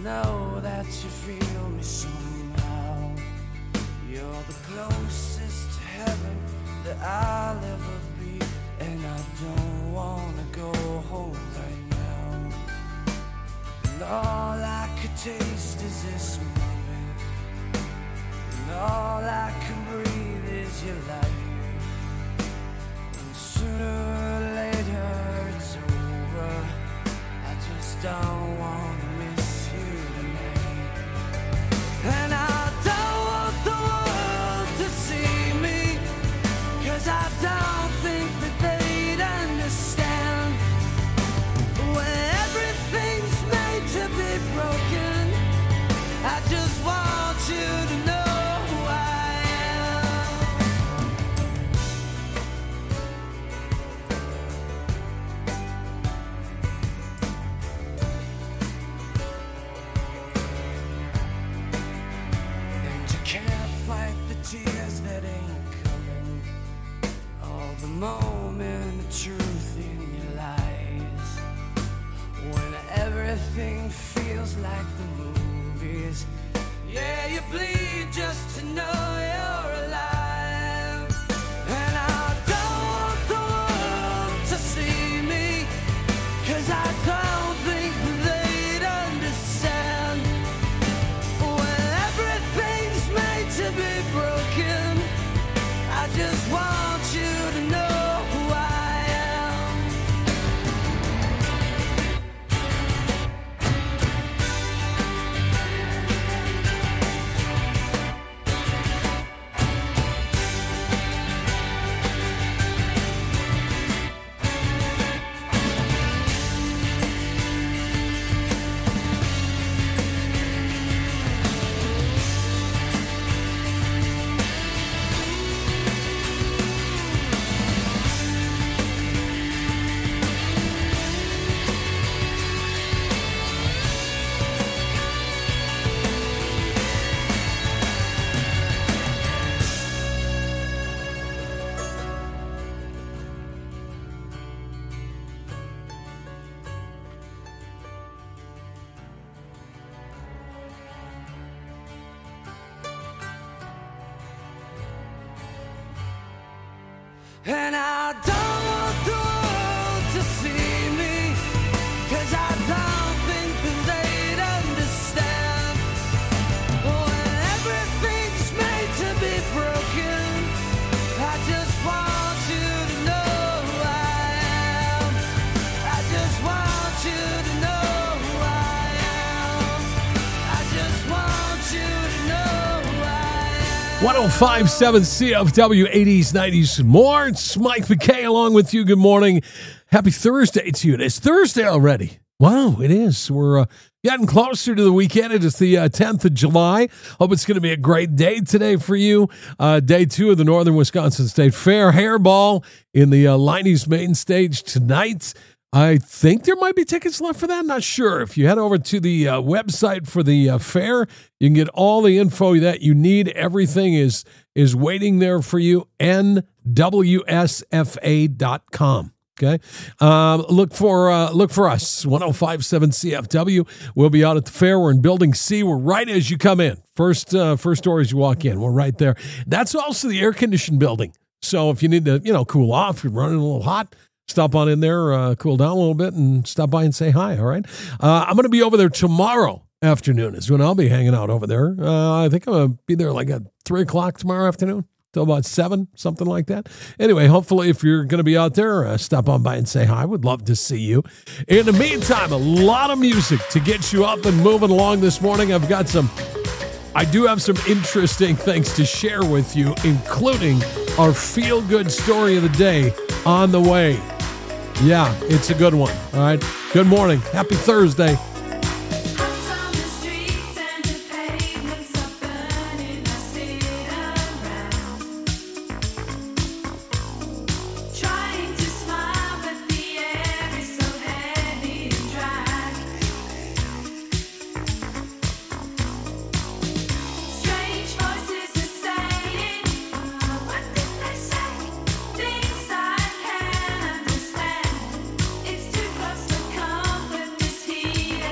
know that you feel me somehow. You're the closest to heaven that I'll ever be, and I don't wanna go home right now. And all I could taste is this moment, and all I can breathe is your light. And sooner or later it's over. I just don't wanna miss you tonight. And I don't want the world to see me, 'cause I don't think that they'd understand. When everything's made to be broken, I just want you to know who I am. And you can't fight the tears that ain't coming, all the moment of truth in your lies. When everything feels like the movies, yeah, you bleed just to know you're alive. And I don't want the world to see me, 'cause I don't think they'd understand. When everything's made to be broken, I just want you to know who I am. And I don't want the world to see me, 'cause I don't think that they'd understand. When everything's made to be broken, I just want you to know who I am. I just want you to know who I am. I just want you to know who I am. 105.7 CFW, 80s, 90s, and more. It's Mike McKay along with you. Good morning. Happy Thursday to you. It's Thursday already. Wow, it is. We're getting closer to the weekend. It is the 10th of July. Hope it's going to be a great day today for you. Day 2 of the Northern Wisconsin State Fair. Hairball in the Liney's main stage tonight. I think there might be tickets left for that. Not sure. If you head over to the website for the fair, you can get all the info that you need. Everything is waiting there for you. NWSFA.com. Okay. Look for us. 105.7 CFW. We'll be out at the fair. We're in Building C. We're right as you come in. First door as you walk in. We're right there. That's also the air-conditioned building. So if you need to, cool off, you're running a little hot, stop on in there, cool down a little bit, and stop by and say hi, all right? I'm going to be over there tomorrow afternoon is when I'll be hanging out over there. I think I'm going to be there like at 3 o'clock tomorrow afternoon till about 7, something like that. Anyway, hopefully if you're going to be out there, stop on by and say hi. Would love to see you. In the meantime, a lot of music to get you up and moving along this morning. I do have some interesting things to share with you, including our feel-good story of the day on the way. Yeah, it's a good one. All right. Good morning. Happy Thursday. It's too close to comfort this heat.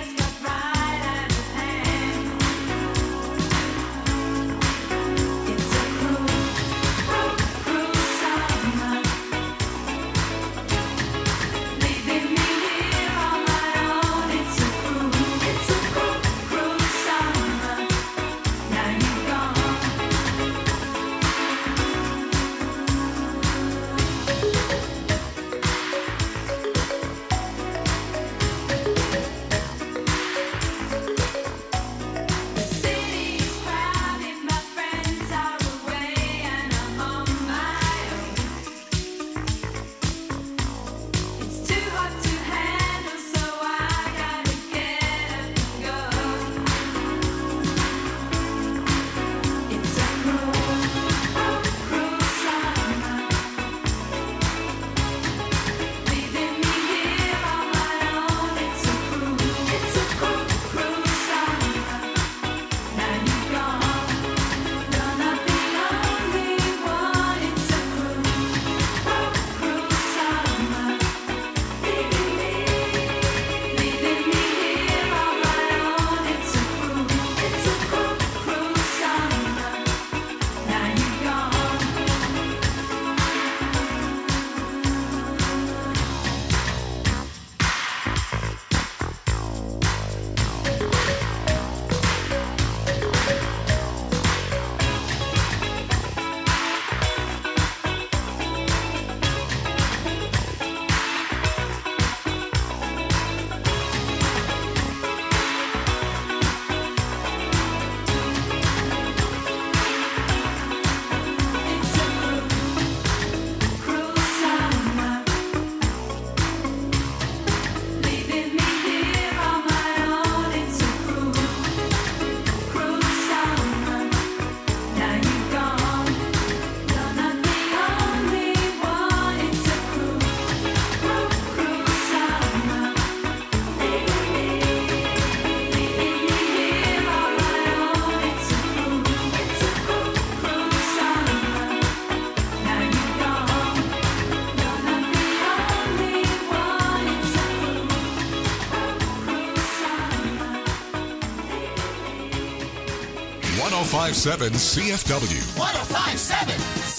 1057 CFW. 1057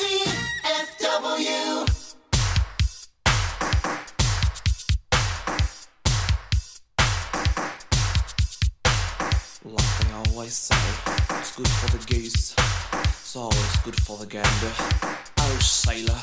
CFW. Like they always say, it's good for the goose, it's always good for the gander. Oh, sailor.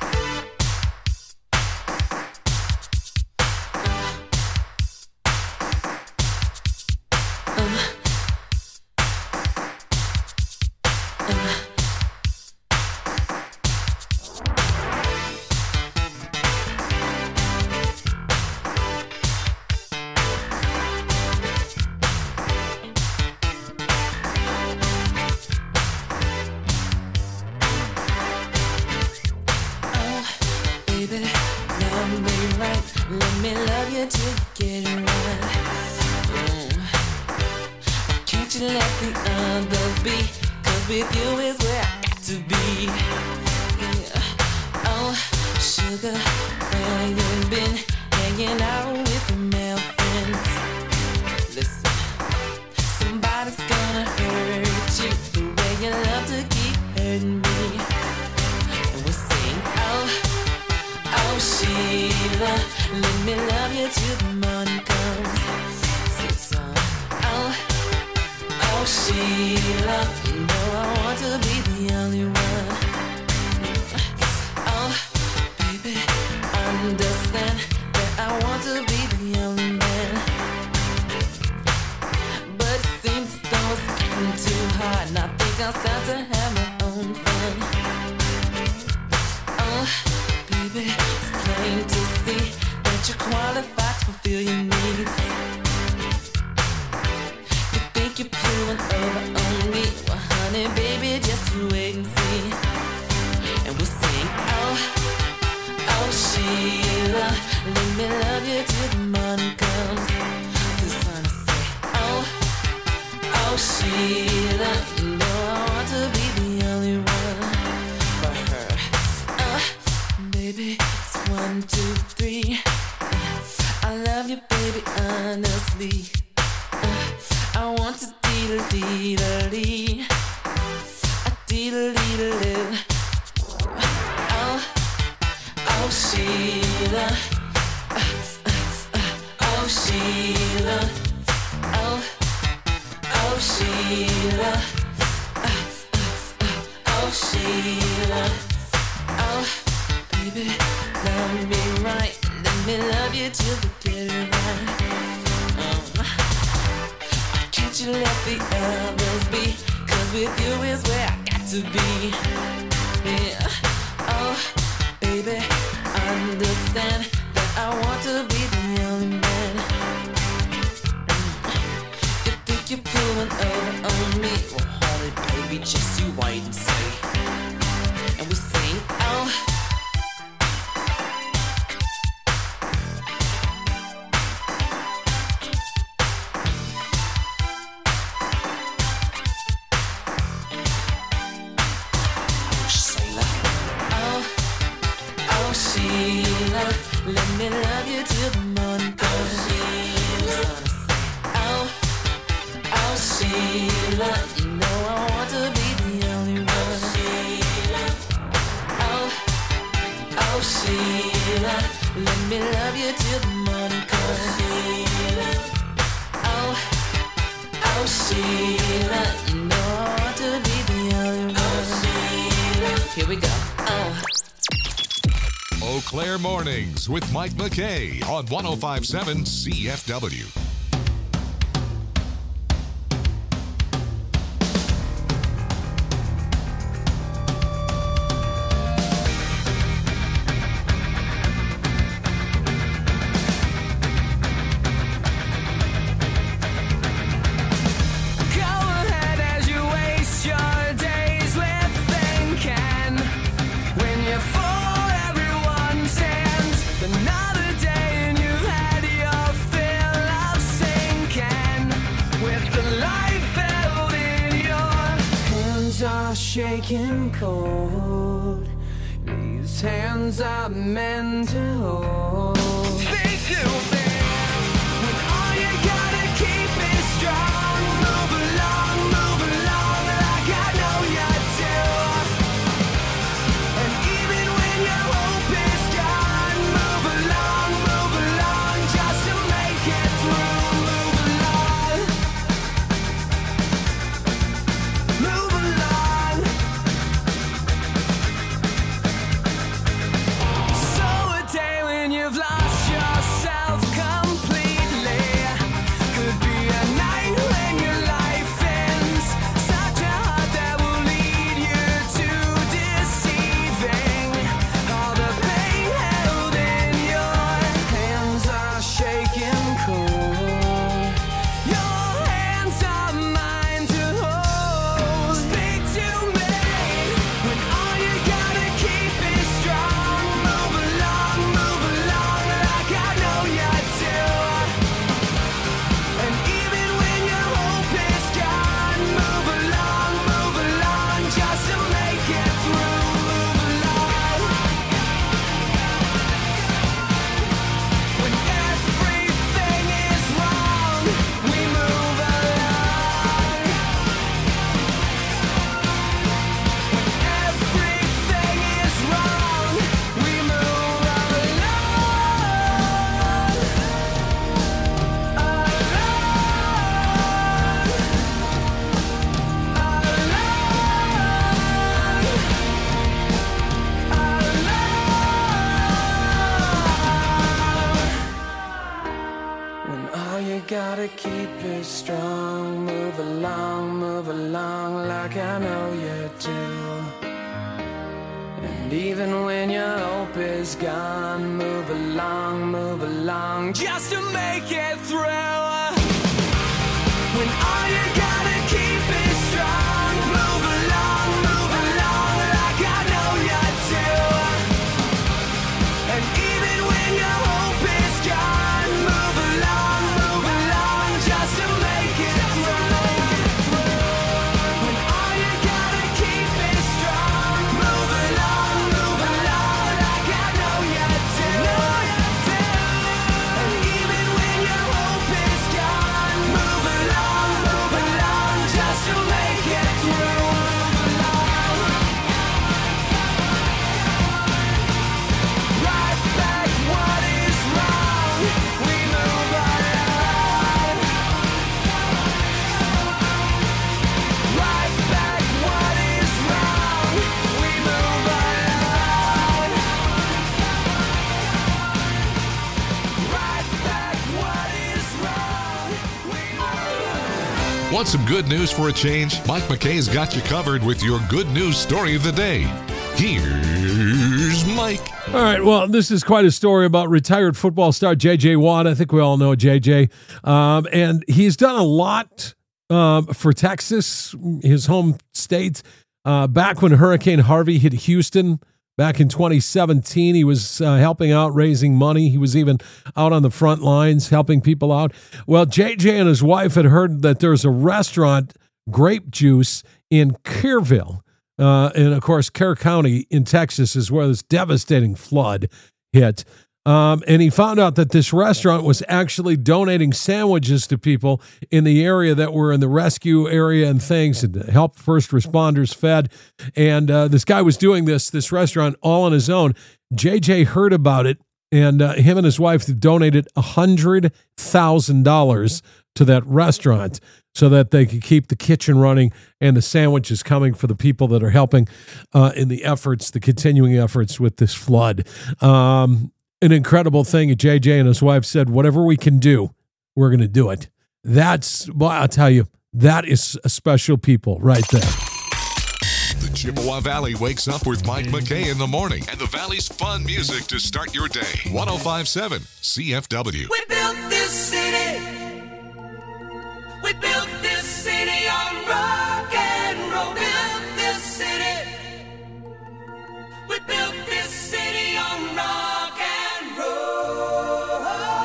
Eau Claire Mornings with Mike McKay on 1057 CFW. Shaking cold, these hands are meant to hold. Think you think when all you gotta keep is strong. Move along like gotta keep it strong. Move along like I know you do. And even when your hope is gone, move along just to make it through. When all you gotta keep is strong, move along like I know you do. And even when your hope is gone, move along just to make it through. When all you gotta keep is strong, move along like I know you do. And even when your hope is gone, move along just to make it through. Right back what is wrong, we move along. Right back what is wrong, we move along. Right back what is wrong, we move along. Want some good news for a change? Mike McKay's got you covered with your good news story of the day. Here's Mike. All right, well, this is quite a story about retired football star J.J. Watt. I think we all know J.J. And he's done a lot for Texas, his home state. Back when Hurricane Harvey hit Houston back in 2017, he was helping out, raising money. He was even out on the front lines helping people out. Well, J.J. and his wife had heard that there's a restaurant, Grape Juice, in Kerrville. And, of course, Kerr County in Texas is where this devastating flood hit. And he found out that this restaurant was actually donating sandwiches to people in the area that were in the rescue area and things, and to help first responders fed. And this guy was doing this restaurant all on his own. JJ heard about it, and him and his wife donated $100,000 to that restaurant so that they could keep the kitchen running and the sandwiches coming for the people that are helping in the efforts, the continuing efforts with this flood. An incredible thing. JJ and his wife said, whatever we can do, we're going to do it. That's, well, I'll tell you, that is a special people right there. The Chippewa Valley wakes up with Mike McKay in the morning and the Valley's fun music to start your day. 105.7 CFW. We built this city. We built this city on rock and roll. Built this city. We built this city on rock and roll.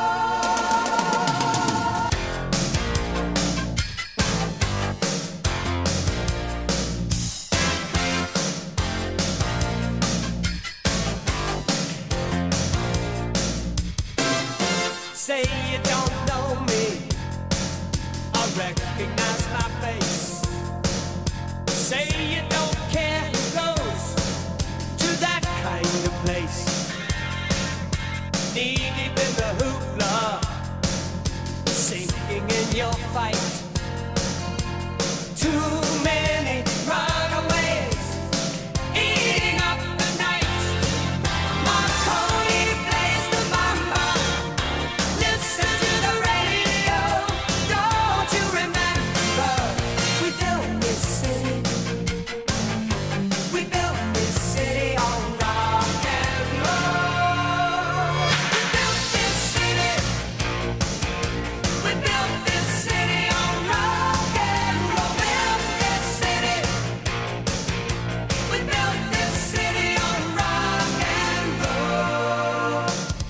Say you don't know me, I recognize my face. Say you don't care who goes to that kind of place. Knee deep in the hoopla, sinking in your fight. Too many runaways, eating up the night. Marconi plays the mama. Listen to the radio. Don't you remember? We built this city. We built this city on rock and roll. We built this city. We built this city on rock and roll. Built this city. We built this city on rock and roll.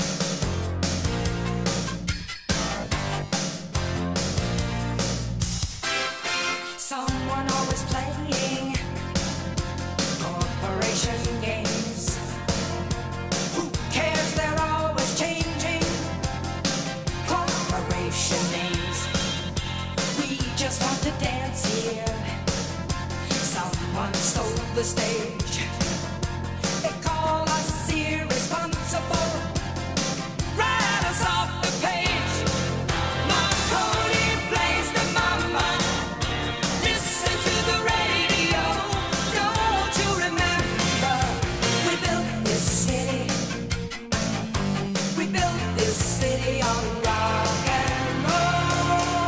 Someone always playing corporation games. Who cares? They're always changing corporation names. We just want to dance here. Someone stole the stage. They call us irresponsible. Write us off the page. Marconi plays the mama. Listen to the radio. Don't you remember? We built this city. We built this city on rock and roll.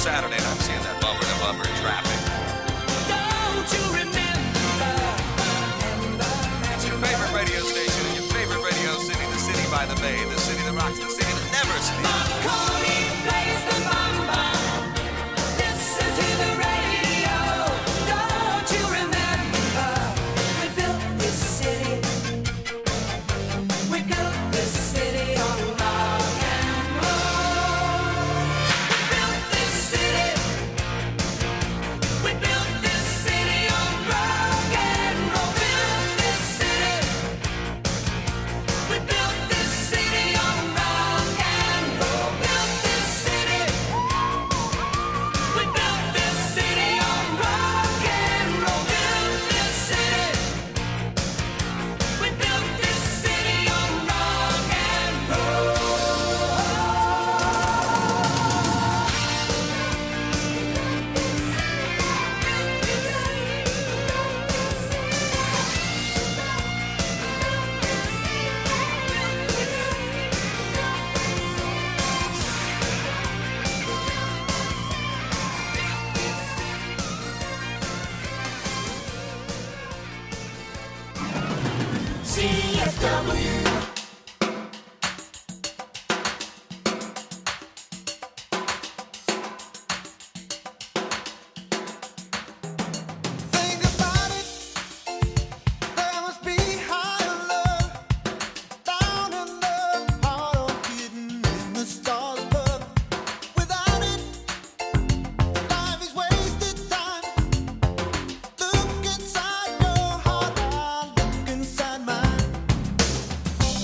Saturday night, seeing that bumper to bumper traffic. Don't you remember? It's your favorite radio station in your favorite radio city, the city by the bay, the city that rocks, the city that never sleeps. Marconi plays the bamba. Listen to the radio. Don't you remember? We built this city. We built this city on rock and roll. We built this city. We built this city on rock and roll. Built this city. We built this city on rock and roll. Built this city. We built this city on rock and roll. Built this city. We built this city on rock and roll. CFW. Think about it. There must be higher love down in the heart or hidden in the stars above. Without it, life is wasted time. Look inside your heart, I look inside mine.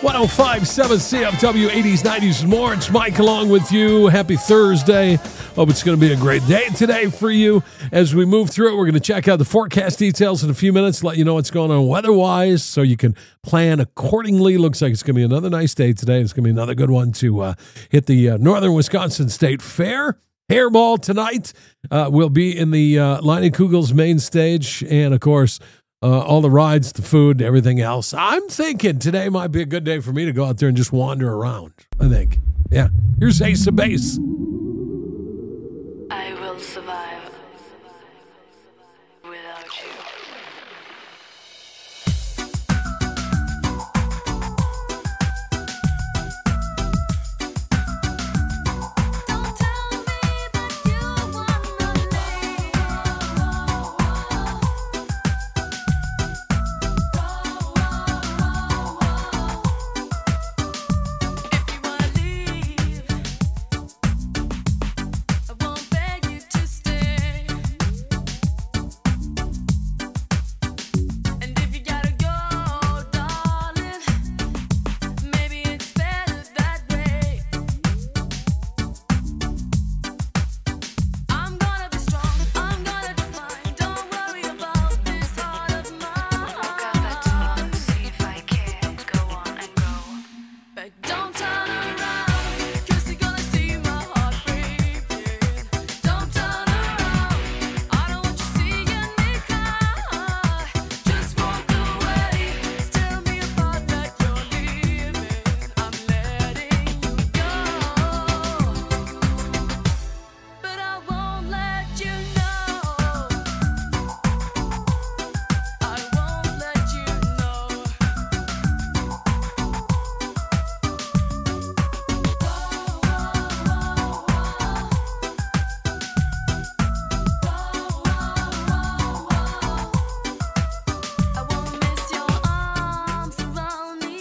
105.7 CFW 80s, 90s, and more. It's Mike along with you. Happy Thursday. Hope it's going to be a great day today for you. As we move through it, we're going to check out the forecast details in a few minutes, let you know what's going on weather-wise so you can plan accordingly. Looks like it's going to be another nice day today. It's going to be another good one to hit the Northern Wisconsin State Fair. Hairball tonight will be in the Leinenkugel's main stage, and, of course, all the rides, the food, everything else. I'm thinking today might be a good day for me to go out there and just wander around, I think. Yeah. Here's Ace of Base. I will survive without you. Don't tell me that you wanna leave. If you wanna leave, I won't beg you to stay. And if you gotta go, darling, maybe it's better that way. I'm gonna be strong, I'm gonna define. Don't worry about this heart of mine. Walk out that door, see if I can go on and go. But don't turn around, 'cause you're gonna see my heart breaking. Don't turn around, I don't want you seeing me cry. Just walk away, tell me about that you're leaving. I'm letting you go, but I won't let you know. I won't let you know. I won't miss your arms around me,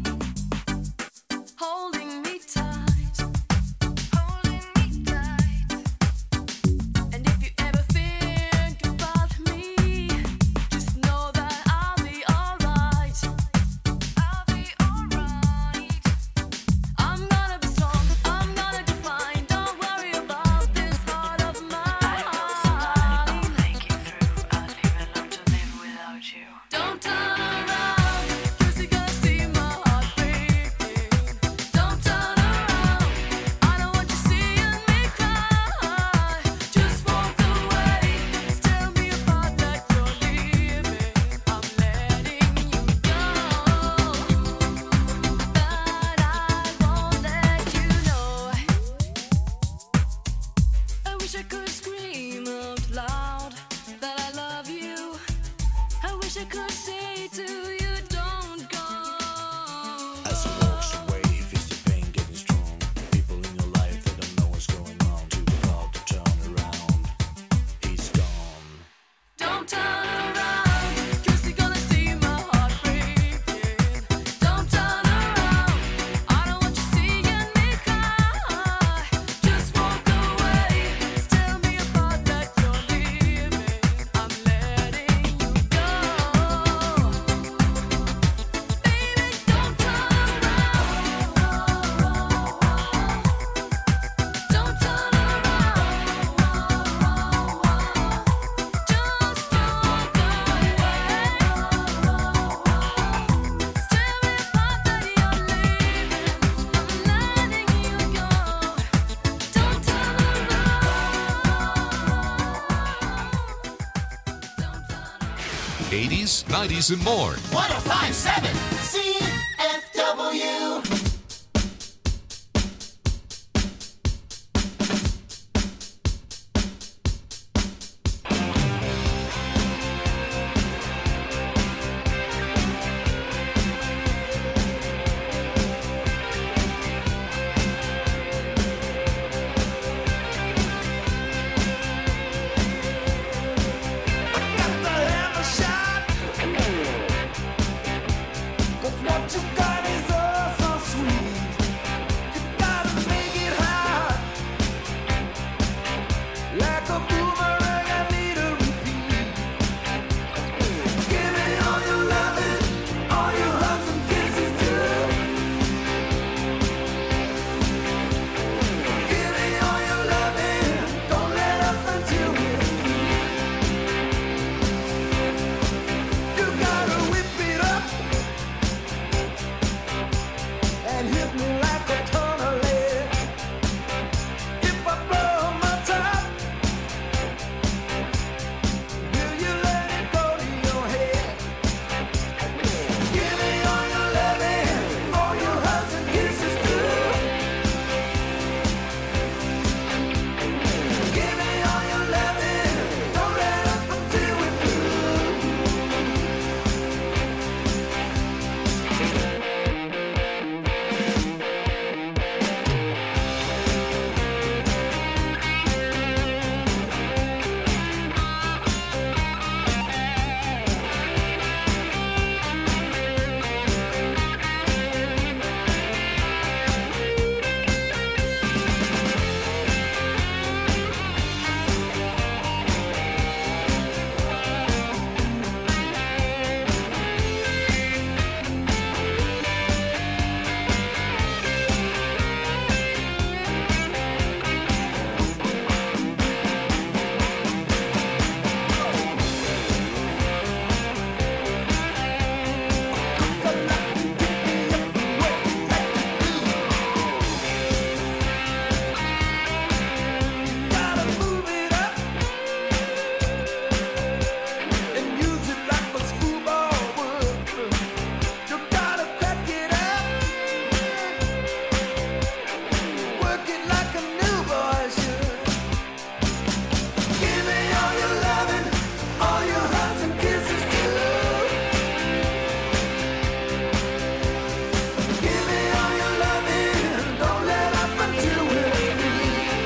holding me tight, holding me tight. And if you ever think about me, just know that I'll be alright. I'll be alright. I'm gonna be strong, I'm gonna define. Don't worry about this heart of mine. I will survive, I'll make it through. I'll leave alone to live without you. Don't turn around, 'cause you're gonna see my heart breaking. Don't turn around, I don't want you seeing me cry. Just walk away, tell me about that you're leaving. I'm letting you go, but I won't let you know. I wish I could scream out loud that I love you. I wish I could say to you, don't go. As he walks away, he feels the pain getting strong. People in your life that don't know what's going on. Too proud to turn around. He's gone. Don't turn around, 'cause you're gonna see my heart breaking. Don't turn around, I don't want you seeing me cry. Just walk away, tell me about that you're leaving. I'm letting you go, baby. Don't turn around, don't turn around. Just walk away. Tell me about that you're leaving. I'm letting you go. Don't turn around. 80s, 90s, and more. 105.7 CFW. Got the hammer shot. might hit me like a ton of lead. If I blow my top, will you let it go to your head? Give me all your loving, all your hugs and kisses too. Give me all your loving, don't let up until we're through. Gotta move it up and use it like a screwball would. You gotta crack it up, work it like a new boy should. Give me all your loving, all your hugs and kisses too. Give me all your loving, don't let up until we're through.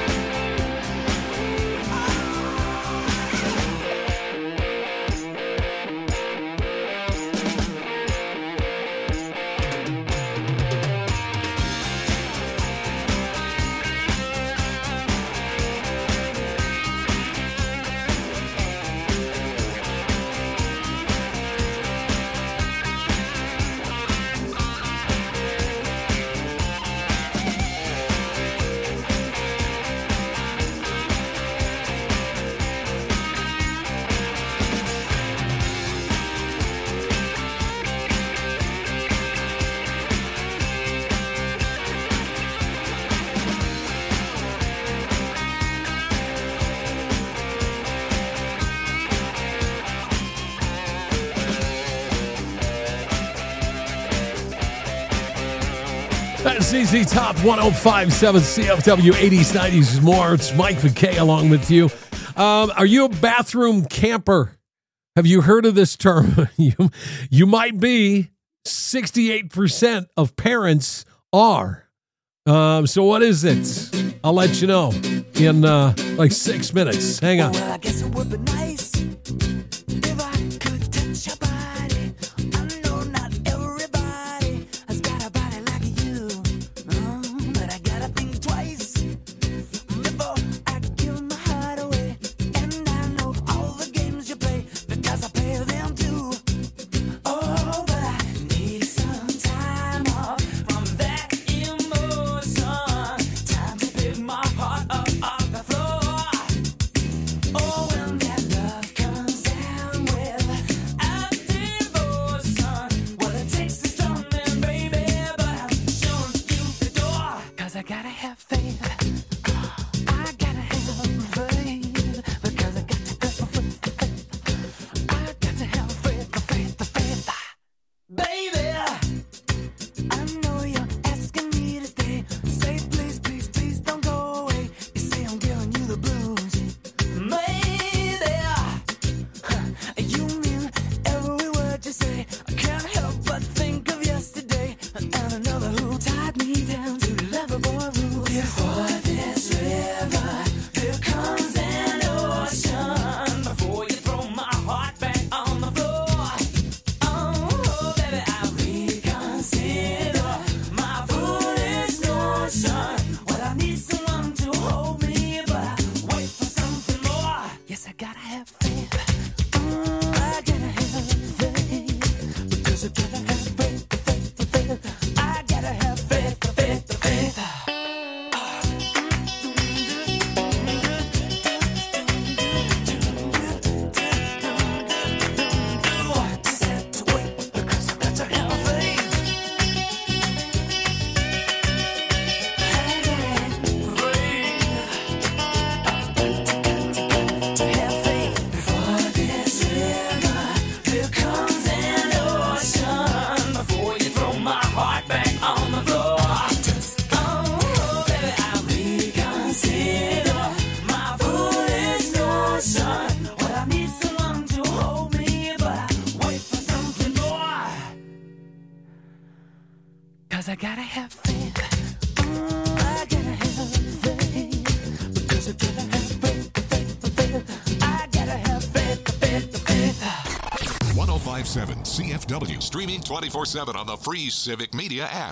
That's ZZ Top 1057 CFW 80s, 90s, more. It's Mike McKay along with you. Are you a bathroom camper? Have you heard of this term? You might be. 68% of parents are. So what is it? I'll let you know in like 6 minutes. Hang on. Well, I guess it would be nice if I could touch your body. I know not everybody has got a body like you, but I gotta think twice before I give my heart away. And I know all the games you play because I play them too. Oh, but I need some time off from that emotion. Time to pick my heart up off the floor. Oh, when that love comes down with a devotion. Well, it takes a strong man, baby, but I'm showing you the door. 'Cause I gotta have faith. I gotta have faith. Because I got to go with the faith. I got to have faith, the faith, the faith. Baby, I know you're asking me to stay. Say please, please, please don't go away. You say I'm giving you the blues. Maybe you mean every word you say. I can't help but think of yesterday and another who tied me down to lovable rules. Before this river, there comes an ocean. Before you throw my heart back on the floor. Oh, baby, I reconsider my foolish notion. Well, I need someone to hold me, but I wait for something more. Yes, I gotta have faith. I gotta have faith. Because I gotta have faith, the faith, the faith. I gotta have faith, the faith, the faith. 'cause I gotta have faith. I gotta have faith, because I gotta have faith. I gotta have faith. 1057 CFW, streaming 24/7 on the free Civic Media app.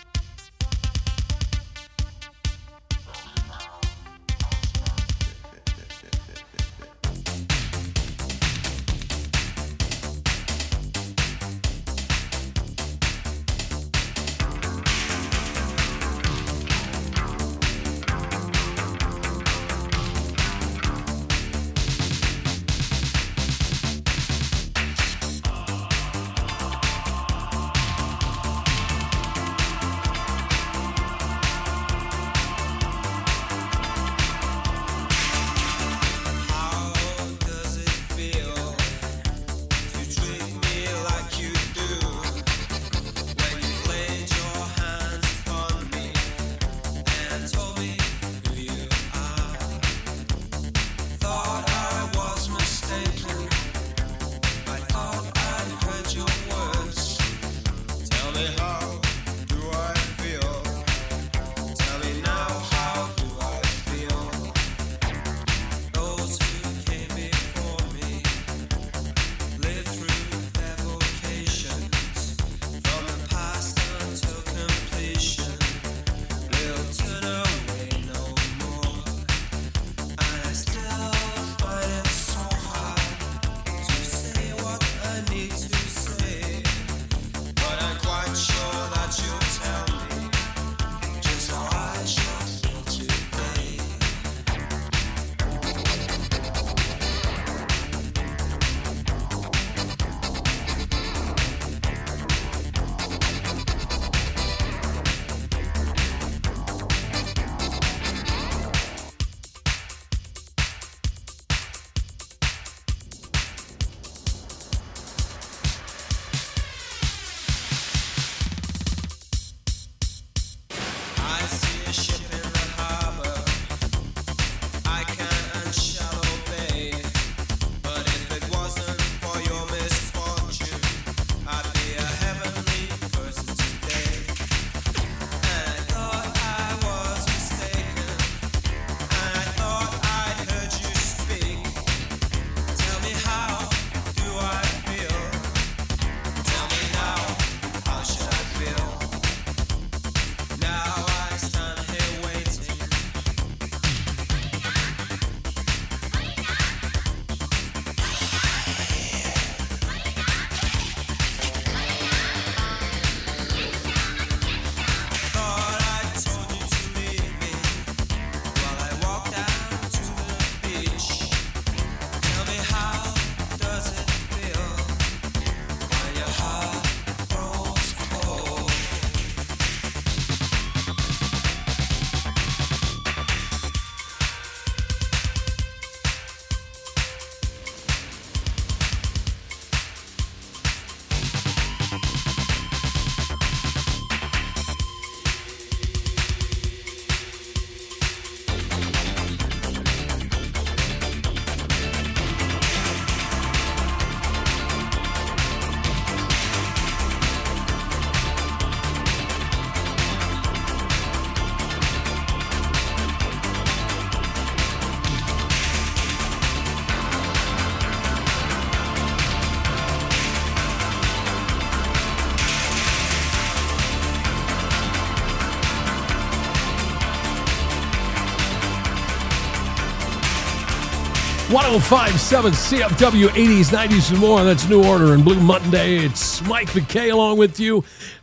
.1057 CFW 80s, 90s, and more. That's New Order and Blue Monday. It's Mike McKay along with you.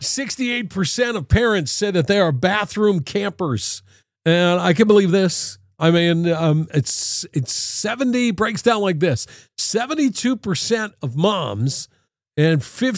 68% of parents said that they are bathroom campers. And I can believe this. I mean, it's 70, breaks down like this. 72% of moms and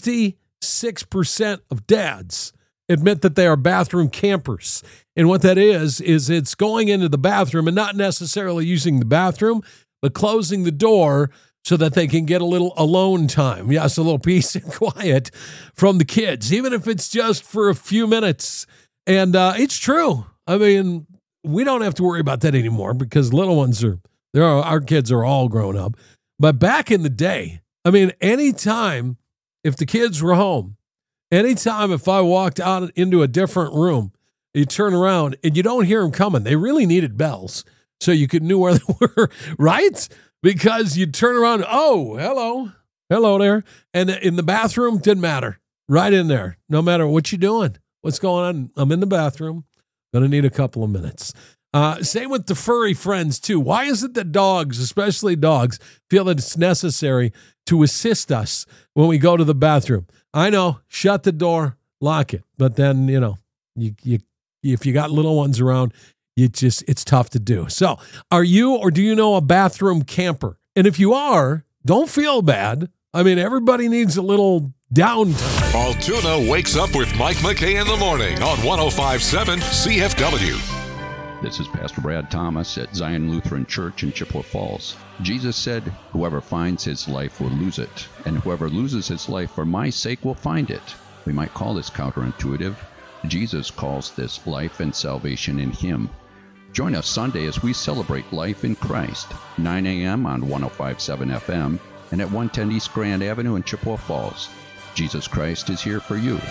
56% of dads admit that they are bathroom campers. And what that is it's going into the bathroom and not necessarily using the bathroom, but closing the door so that they can get a little alone time. Yes, a little peace and quiet from the kids, even if it's just for a few minutes. And it's true. I mean, we don't have to worry about that anymore because little ones our kids are all grown up. But back in the day, I mean, anytime if the kids were home Anytime if I walked out into a different room, you turn around and you don't hear them coming. They really needed bells so you could knew where they were, right? Because you turn around, oh, hello there. And in the bathroom, didn't matter. Right in there. No matter what you're doing. What's going on? I'm in the bathroom. Going to need a couple of minutes. Same with the furry friends, too. Why is it that dogs, especially dogs, feel that it's necessary to assist us when we go to the bathroom? I know, shut the door, lock it. But then, if you got little ones around, it's tough to do. So are you or do you know a bathroom camper? And if you are, don't feel bad. I mean, everybody needs a little downtime. Altoona wakes up with Mike McKay in the morning on 105.7 CFW. This is Pastor Brad Thomas at Zion Lutheran Church in Chippewa Falls. Jesus said, "Whoever finds his life will lose it, and whoever loses his life for my sake will find it." We might call this counterintuitive. Jesus calls this life and salvation in him. Join us Sunday as we celebrate life in Christ, 9 a.m. on 105.7 FM and at 110 East Grand Avenue in Chippewa Falls. Jesus Christ is here for you.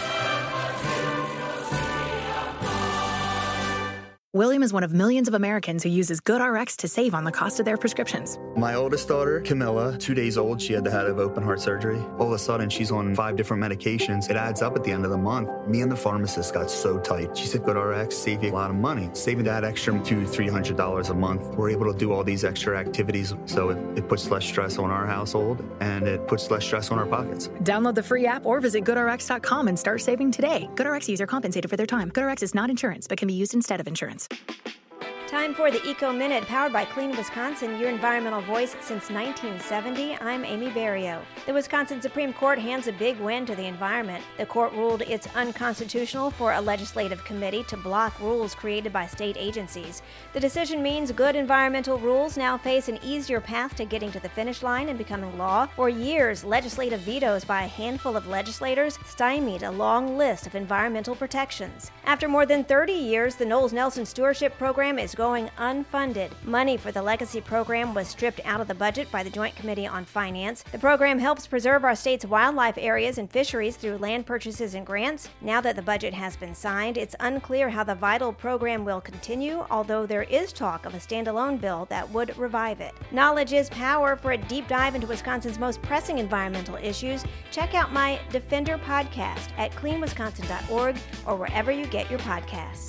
William is one of millions of Americans who uses GoodRx to save on the cost of their prescriptions. My oldest daughter, Camilla, 2 days old, she had to have open heart surgery. All of a sudden, she's on 5 different medications. It adds up at the end of the month. Me and the pharmacist got so tight. She said, GoodRx save you a lot of money. Saving that extra $200-300 a month. We're able to do all these extra activities, so it puts less stress on our household, and it puts less stress on our pockets. Download the free app or visit GoodRx.com and start saving today. GoodRx user compensated for their time. GoodRx is not insurance, but can be used instead of insurance. Time for the Eco Minute, powered by Clean Wisconsin, your environmental voice since 1970. I'm Amy Barrio. The Wisconsin Supreme Court hands a big win to the environment. The court ruled it's unconstitutional for a legislative committee to block rules created by state agencies. The decision means good environmental rules now face an easier path to getting to the finish line and becoming law. For years, legislative vetoes by a handful of legislators stymied a long list of environmental protections. After more than 30 years, the Knowles Nelson Stewardship Program is going unfunded. Money for the Legacy Program was stripped out of the budget by the Joint Committee on Finance. The program helps preserve our state's wildlife areas and fisheries through land purchases and grants. Now that the budget has been signed, it's unclear how the vital program will continue, although there is talk of a standalone bill that would revive it. Knowledge is power. For a deep dive into Wisconsin's most pressing environmental issues, check out my Defender podcast at cleanwisconsin.org or wherever you get your podcasts.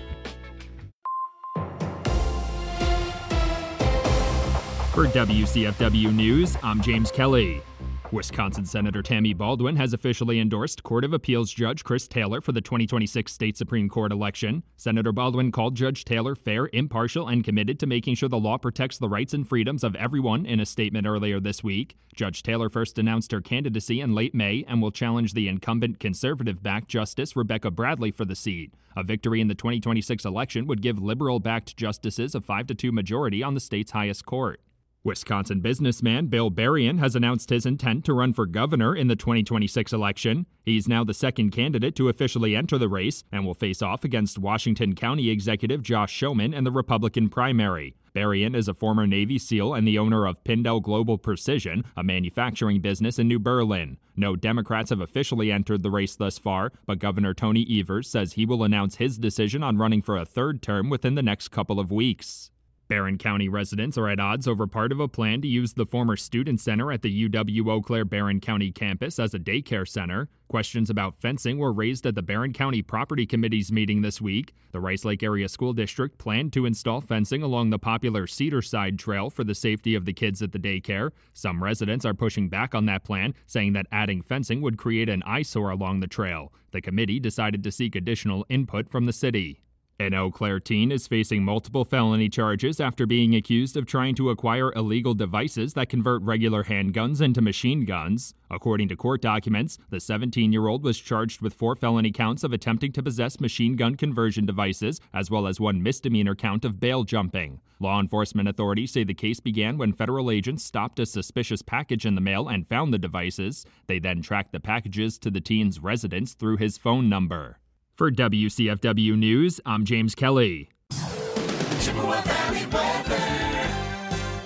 For WCFW News, I'm James Kelly. Wisconsin Senator Tammy Baldwin has officially endorsed Court of Appeals Judge Chris Taylor for the 2026 State Supreme Court election. Senator Baldwin called Judge Taylor fair, impartial, and committed to making sure the law protects the rights and freedoms of everyone in a statement earlier this week. Judge Taylor first announced her candidacy in late May and will challenge the incumbent conservative-backed Justice Rebecca Bradley for the seat. A victory in the 2026 election would give liberal-backed justices a 5-2 majority on the state's highest court. Wisconsin businessman Bill Berrien has announced his intent to run for governor in the 2026 election. He's now the second candidate to officially enter the race and will face off against Washington County Executive Josh Schoeman in the Republican primary. Berrien is a former Navy SEAL and the owner of Pindell Global Precision, a manufacturing business in New Berlin. No Democrats have officially entered the race thus far, but Governor Tony Evers says he will announce his decision on running for a third term within the next couple of weeks. Barron County residents are at odds over part of a plan to use the former student center at the UW-Eau Claire Barron County campus as a daycare center. Questions about fencing were raised at the Barron County Property Committee's meeting this week. The Rice Lake Area School District planned to install fencing along the popular Cedar Side Trail for the safety of the kids at the daycare. Some residents are pushing back on that plan, saying that adding fencing would create an eyesore along the trail. The committee decided to seek additional input from the city. An Eau Claire teen is facing multiple felony charges after being accused of trying to acquire illegal devices that convert regular handguns into machine guns. According to court documents, the 17-year-old was charged with 4 felony counts of attempting to possess machine gun conversion devices, as well as 1 misdemeanor count of bail jumping. Law enforcement authorities say the case began when federal agents stopped a suspicious package in the mail and found the devices. They then tracked the packages to the teen's residence through his phone number. For WCFW News, I'm James Kelly. Chippewa Valley weather.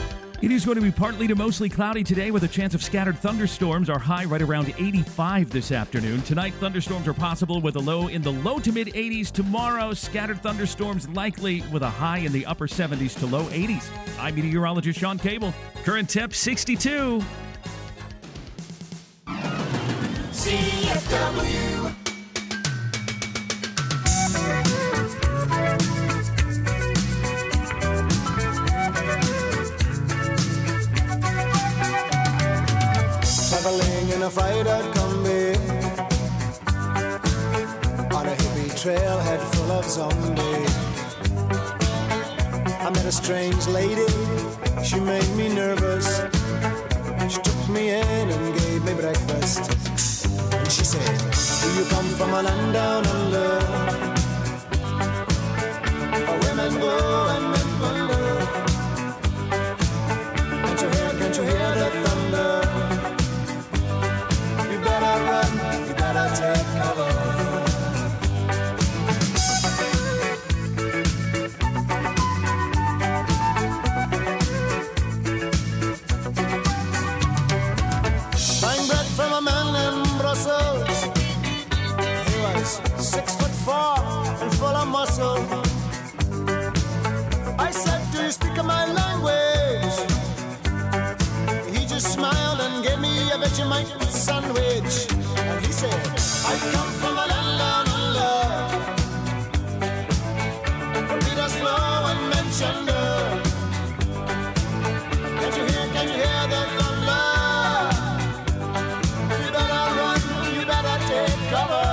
It is going to be partly to mostly cloudy today with a chance of scattered thunderstorms. Our high right around 85 this afternoon. Tonight, thunderstorms are possible with a low in the low to mid 80s. Tomorrow, scattered thunderstorms likely with a high in the upper 70s to low 80s. I'm meteorologist Sean Cable. Current temp 62. CFW. Traveling in a fried-out Kombi on a hippie trailhead full of zombies. I met a strange lady, she made me nervous. She took me in and gave me breakfast. And she said, do you come from a land down under, where women go and men wonder? Can't you hear the thunder? You better run, you better take cover. Buying bread from a man in Brussels. He was 6'4" and full of muscle. I said, do you speak my language? He just smiled and gave me a Vegemite sandwich. And he said, I come from a land down under, where Peter's flow and Menchunder. Can't you hear the thunder? You better run, you better take cover.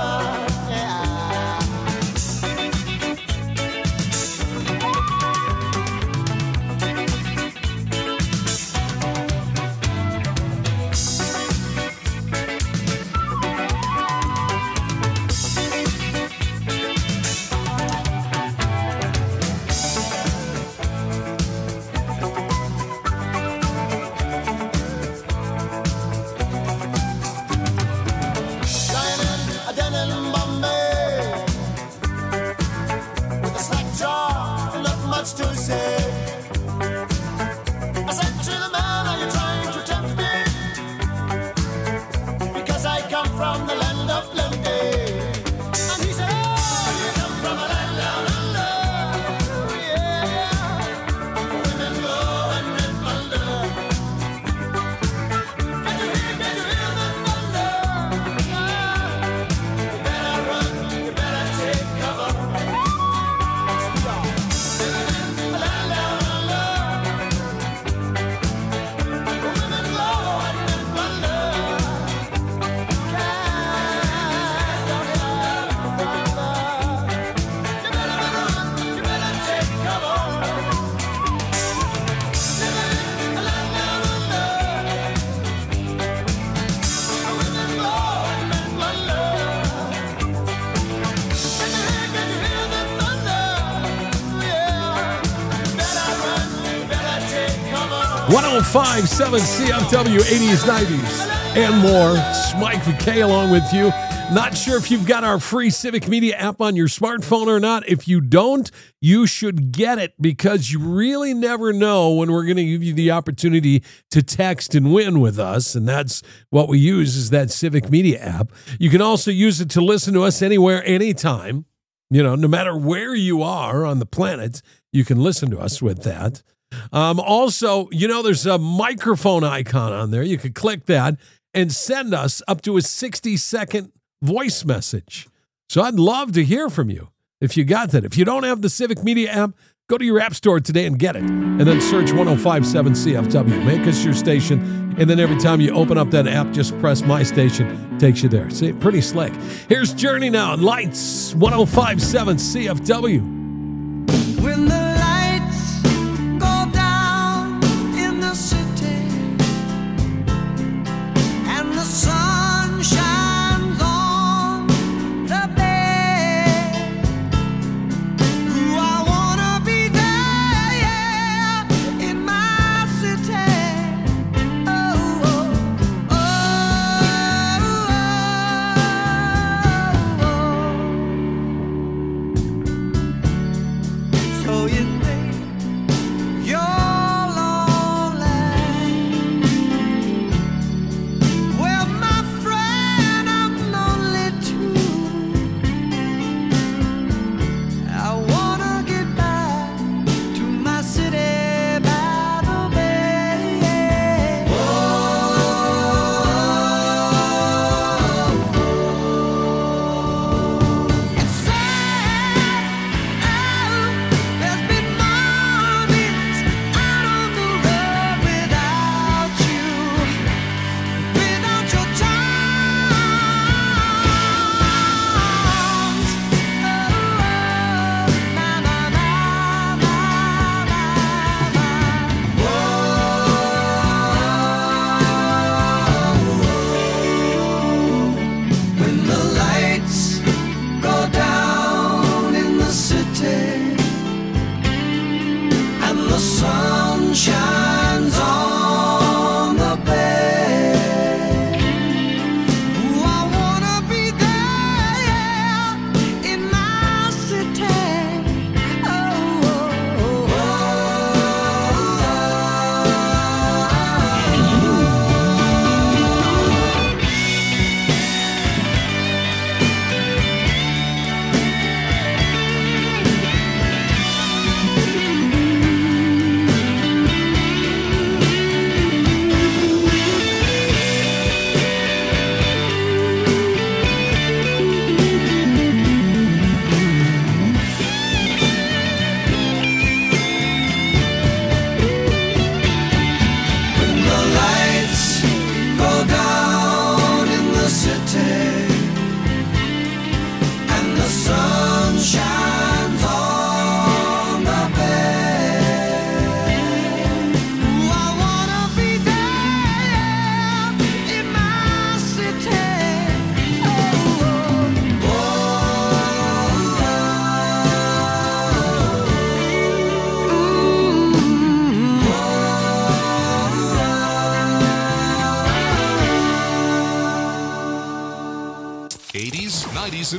To say, I said to the man, are you trying to tempt me? Because I come from the land of plenty. And he said, oh, you come from a land down under. Yeah, women go and men wonder. Can you hear the thunder? You better run, you better take cover. .105.7 CFW 80s, 90s, and more. It's Mike McKay along with you. Not sure if you've got our free Civic Media app on your smartphone or not. If you don't, you should get it because you really never know when we're going to give you the opportunity to text and win with us. And that's what we use is that Civic Media app. You can also use it to listen to us anywhere, anytime. You know, no matter where you are on the planet, you can listen to us with that. Also, you know, there's a microphone icon on there. You could click that and send us up to a 60-second voice message. So I'd love to hear from you if you got that. If you don't have the Civic Media app, go to your app store today and get it. And then search 105.7 CFW. Make us your station. And then every time you open up that app, just press My Station. Takes you there. See, pretty slick. Here's Journey now and Lights, 105.7 CFW. When the lights go down in the city and the sun shines on the bay, ooh, I wanna be there, yeah, in my city. Oh, oh, oh, oh. So you think you're lonely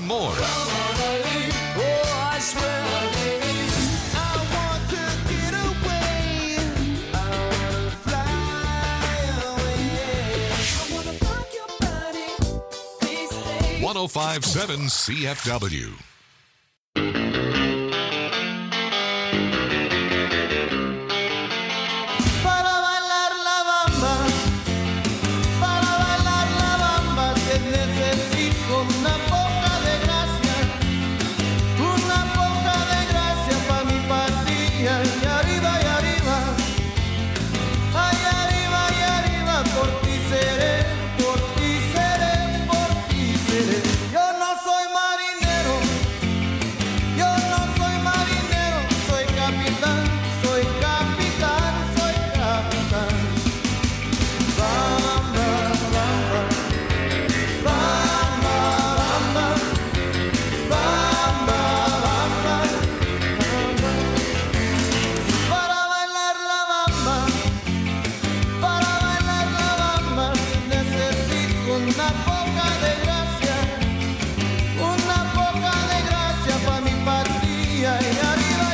soon more. Oh, I swear. I want to get away. I wanna fly away. I wanna rock your body. Please stay. 105.7 CFW. Para bailar la bamba, que necesito una poca de gracia para mi patria. Y arriba, ay arriba, por ti seré, por ti seré, por ti seré. Yo no soy marinero, soy capitán, soy capitán, soy capitán. Bamba, bamba, bamba, bamba, bamba, bamba, bamba. Para bailar la bamba, necesito una poca de gracia para mi patria. Y arriba,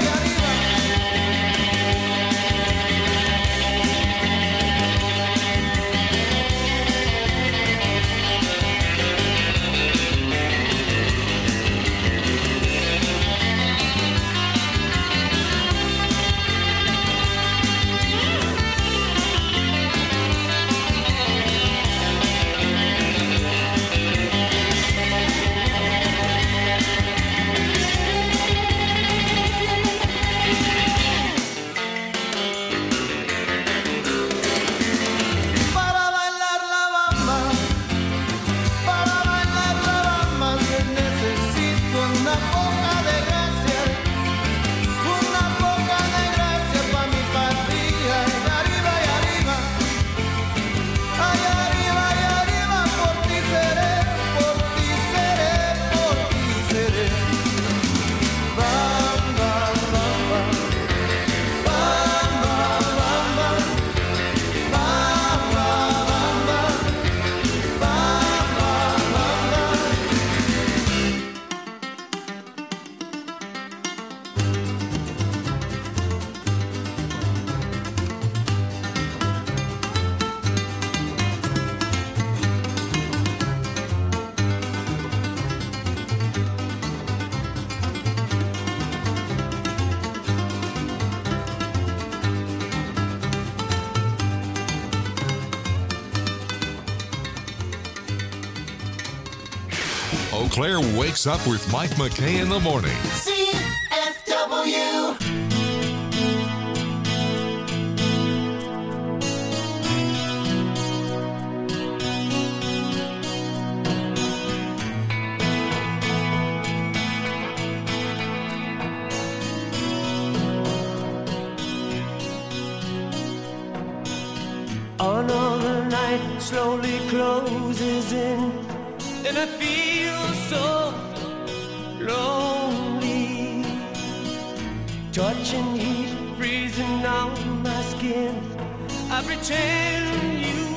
para bailar la bamba, necesito una poca de gracia para mi patria. Y arriba, ay arriba, por ti seré, por ti seré, por ti seré. Bamba, bamba, bamba, bamba, bamba, bamba, bamba, bamba. Eau Claire wakes up with Mike McKay in the morning. CFW. Another night slowly closes in, and I feel so lonely. Touching heat freezing on my skin. I pretend you